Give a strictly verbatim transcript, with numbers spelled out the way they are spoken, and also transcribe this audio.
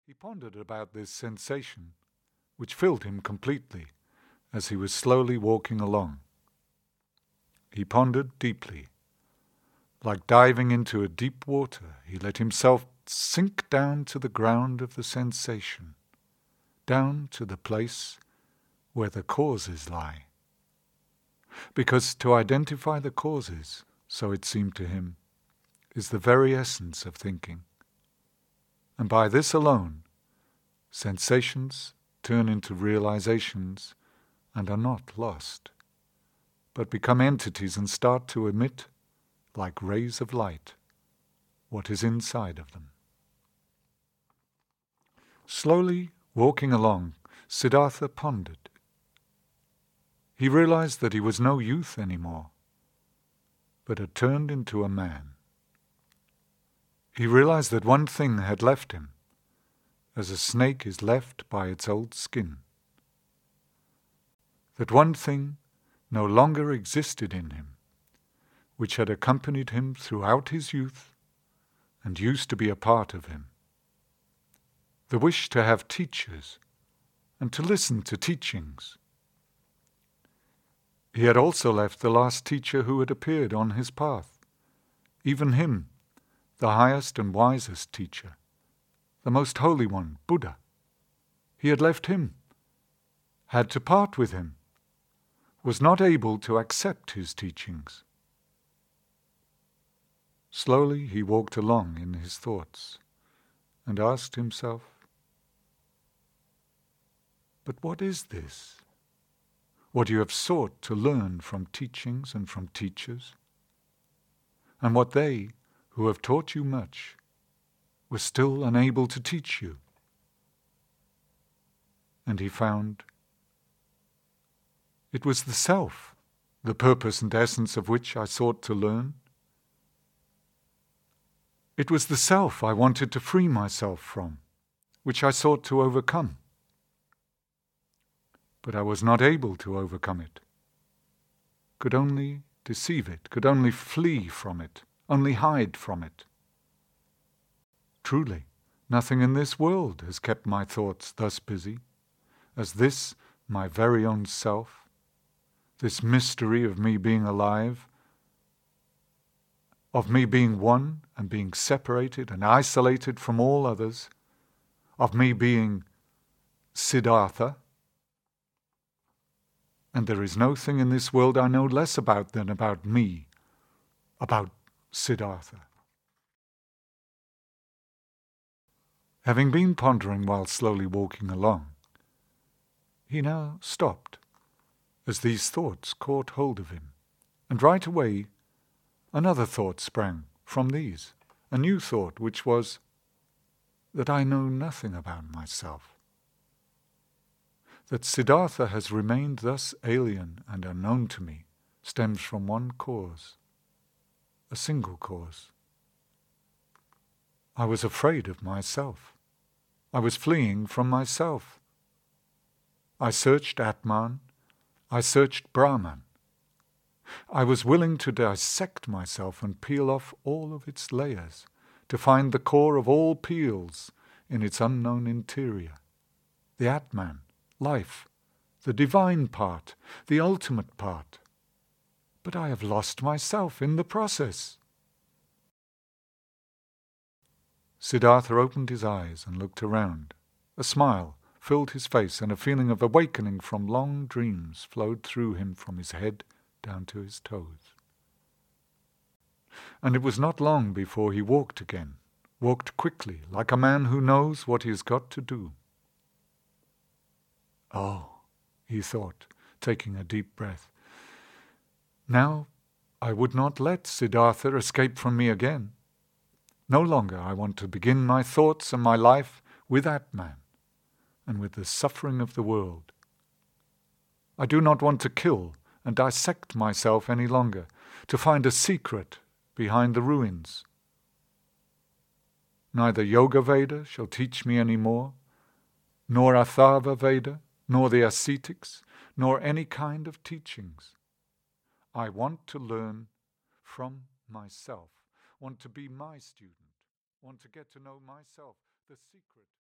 He pondered about this sensation, which filled him completely as he was slowly walking along. He pondered deeply. Like diving into a deep water, he let himself sink down to the ground of the sensation, down to the place where the causes lie. Because to identify the causes, so it seemed to him, is the very essence of thinking. And by this alone, sensations turn into realizations and are not lost, but become entities and start to emit, like rays of light, what is inside of them. Slowly walking along, Siddhartha pondered. He realized that he was no youth anymore, but had turned into a man. He realized that one thing had left him, as a snake is left by its old skin. That one thing no longer existed in him, which had accompanied him throughout his youth and used to be a part of him. The wish to have teachers and to listen to teachings. He had also left the last teacher who had appeared on his path, even him, the highest and wisest teacher, the most holy one, Buddha. He had left him, had to part with him, was not able to accept his teachings. Slowly he walked along in his thoughts and asked himself, "But what is this? What you have sought to learn from teachings and from teachers, and what they, who have taught you much, were still unable to teach you?" And he found it was the self, the purpose and essence of which I sought to learn. It was the self I wanted to free myself from, which I sought to overcome. But I was not able to overcome it, could only deceive it, could only flee from it, only hide from it. Truly, nothing in this world has kept my thoughts thus busy, as this my very own self, this mystery of me being alive, of me being one and being separated and isolated from all others, of me being Siddhartha. And there is no thing in this world I know less about than about me, about Siddhartha. Having been pondering while slowly walking along, he now stopped, as these thoughts caught hold of him, and right away another thought sprang from these, a new thought, which was that I know nothing about myself. That Siddhartha has remained thus alien and unknown to me stems from one cause, a single cause. I was afraid of myself. I was fleeing from myself. I searched Atman. I searched Brahman. I was willing to dissect myself and peel off all of its layers, to find the core of all peels in its unknown interior, the Atman, life, the divine part, the ultimate part. But I have lost myself in the process. Siddhartha opened his eyes and looked around. A smile filled his face, and a feeling of awakening from long dreams flowed through him from his head down to his toes. And it was not long before he walked again, walked quickly, like a man who knows what he has got to do. "Oh," he thought, taking a deep breath, "now I would not let Siddhartha escape from me again. No longer I want to begin my thoughts and my life with Atman and with the suffering of the world. I do not want to kill and dissect myself any longer, to find a secret behind the ruins. Neither Yoga Veda shall teach me any more, nor Atharva Veda, nor the ascetics, nor any kind of teachings. I want to learn from myself, want to be my student, want to get to know myself, the secret